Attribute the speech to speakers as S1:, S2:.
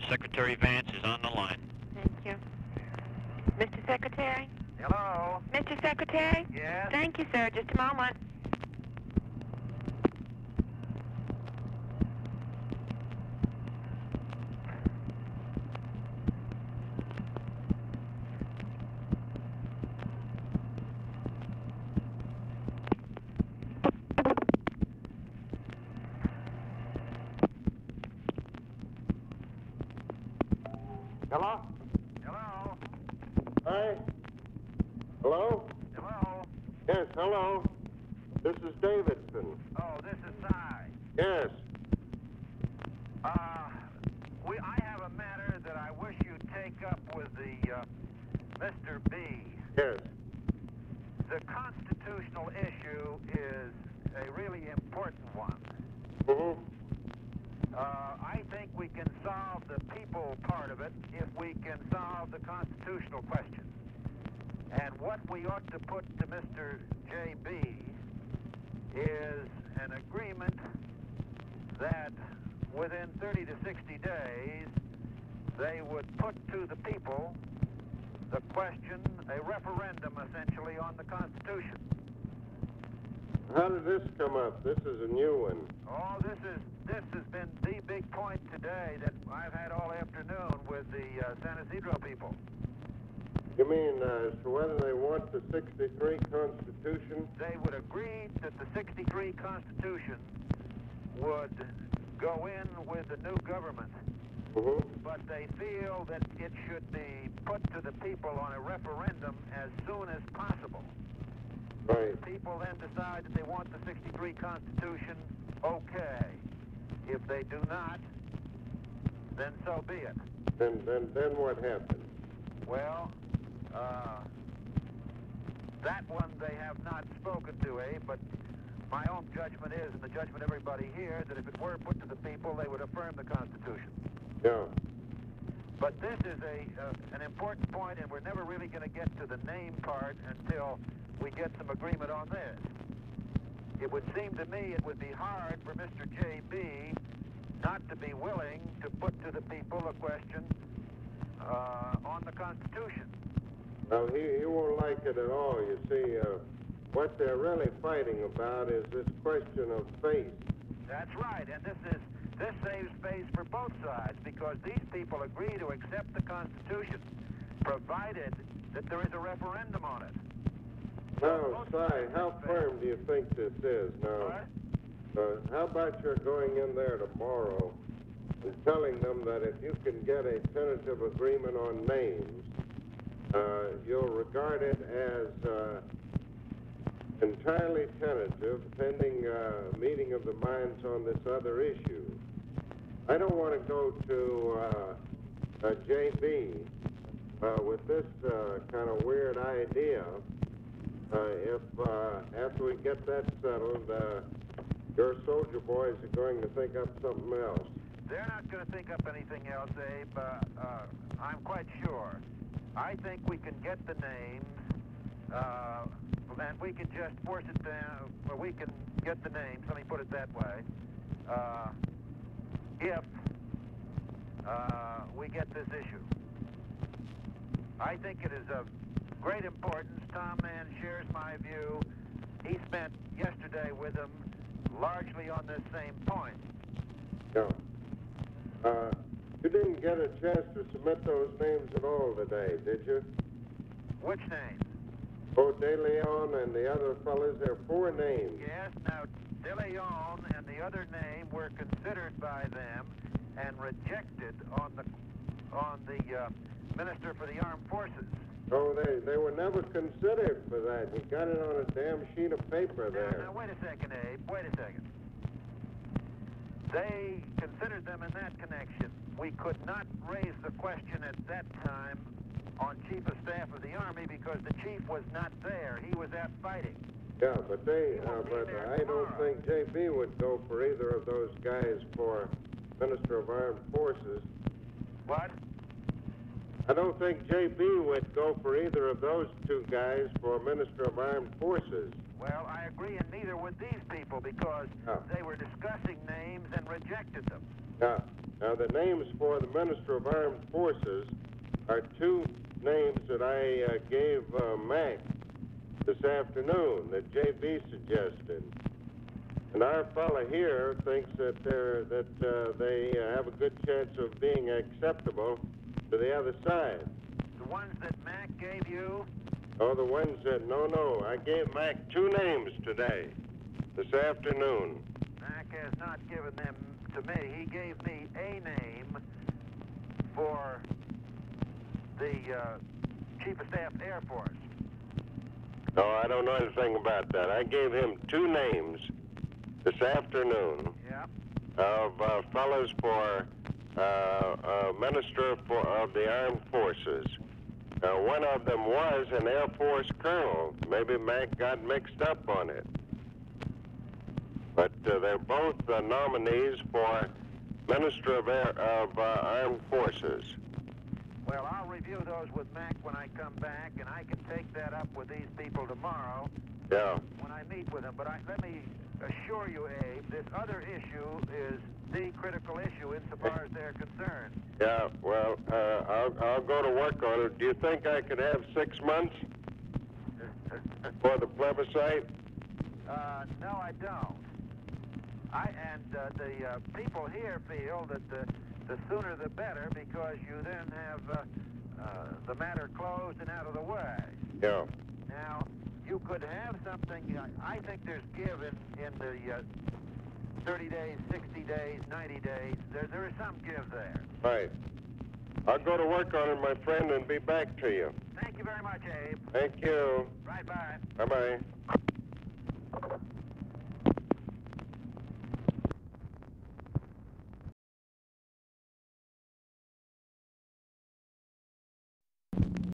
S1: Secretary Vance is on the line.
S2: Thank you. Mr. Secretary?
S3: Hello?
S2: Mr. Secretary?
S3: Yes?
S2: Thank you, sir. Just a moment.
S3: Hello? Hello?
S4: Hi? Hello?
S3: Hello?
S4: Yes, hello. This is Davidson.
S3: Oh, this is Cy.
S4: Yes.
S3: I have a matter that I wish you'd take up with the, Mr. B.
S4: Yes.
S3: The constitutional issue is a really important one.
S4: Mm-hmm.
S3: I think we can solve the people part of it if we can solve the constitutional question. And what we ought to put to Mr. J.B. is an agreement that within 30 to 60 days, they would put to the people the question, a referendum essentially on the Constitution.
S4: How did this come up? This is a new one.
S3: Oh, this has been the big point today that I've had all afternoon with the San Isidro people.
S4: You mean as to whether they want the 63 Constitution?
S3: They would agree that the 63 Constitution would go in with the new government,
S4: Mm-hmm.
S3: but they feel that it should be put to the people on a referendum as soon as possible.
S4: Right.
S3: People then decide that they want the 63 Constitution, okay. If they do not, then so be it.
S4: Then what happens?
S3: Well, that one they have not spoken to, but my own judgment is, and the judgment of everybody here, that if it were put to the people, they would affirm the Constitution.
S4: Yeah.
S3: But this is an important point, and we're never really going to get to the name part until we get some agreement on this. It would seem to me it would be hard for Mr. J.B. not to be willing to put to the people a question on the Constitution.
S4: Well, he won't like it at all. You see, what they're really fighting about is this question of faith.
S3: That's right, and this saves face for both sides, because these people agree to accept the Constitution, provided that there is a referendum on it.
S4: Now, Si, how firm do you think this is now? How about your going in there tomorrow and telling them that if you can get a tentative agreement on names, you'll regard it as entirely tentative, pending meeting of the minds on this other issue. I don't want to go to J.B. With this kind of weird idea. If after we get that settled, your soldier boys are going to think up something else.
S3: They're not going to think up anything else, Abe. I'm quite sure. I think we can get the names, and we can just force it down, or we can get the names, let me put it that way, if we get this issue. I think it is of great importance. Tom Mann shares my view. He spent yesterday with them largely on this same point.
S4: No. You didn't get a chance to submit those names at all today, did you?
S3: Which names?
S4: Oh, De Leon and the other fellas, there are 4 names.
S3: Yes, now, De Leon and the other name were considered by them and rejected on the Minister for the Armed Forces.
S4: Oh, they were never considered for that. You got it on a damn sheet of paper there.
S3: Now, wait a second, Abe. Wait a second. They considered them in that connection. We could not raise the question at that time on Chief of Staff of the Army because the chief was not there. He was out fighting.
S4: Yeah, but I don't think J.B. would go for either of those guys for Minister of Armed Forces.
S3: What?
S4: I don't think J.B. would go for either of those 2 guys for Minister of Armed Forces.
S3: Well, I agree, and neither would these people because they were discussing names and rejected them.
S4: Yeah. Now, the names for the Minister of Armed Forces are two names that I gave Mac this afternoon that J.B. suggested. And our fella here thinks that they have a good chance of being acceptable to the other side.
S3: The ones that Mac gave you?
S4: Oh, the ones that... No. I gave Mac two names today, this afternoon.
S3: Mac has not given them to me. He gave me a name for the Chief of Staff Air Force.
S4: No, I don't know anything about that. I gave him two names this afternoon of fellows for Minister of the Armed Forces. One of them was an Air Force colonel. Maybe Mac got mixed up on it. But they're both nominees for Minister of Armed Forces.
S3: Well, I'll review those with Mac when I come back, and I can take that up with these people tomorrow
S4: Yeah.
S3: when I meet with them. But let me assure you, Abe, this other issue is the critical issue insofar as they're concerned.
S4: Yeah, well, I'll go to work on it. Do you think I could have 6 months for the plebiscite?
S3: No, I don't. The people here feel that the sooner the better, because you then have the matter closed and out of the way.
S4: Yeah.
S3: Now, you could have something. I think there's give in the 30 days, 60 days, 90 days. There is some give there.
S4: Right. I'll go to work on it, my friend, and be back to you.
S3: Thank you very much, Abe.
S4: Thank you.
S3: Right, bye.
S4: Bye-bye.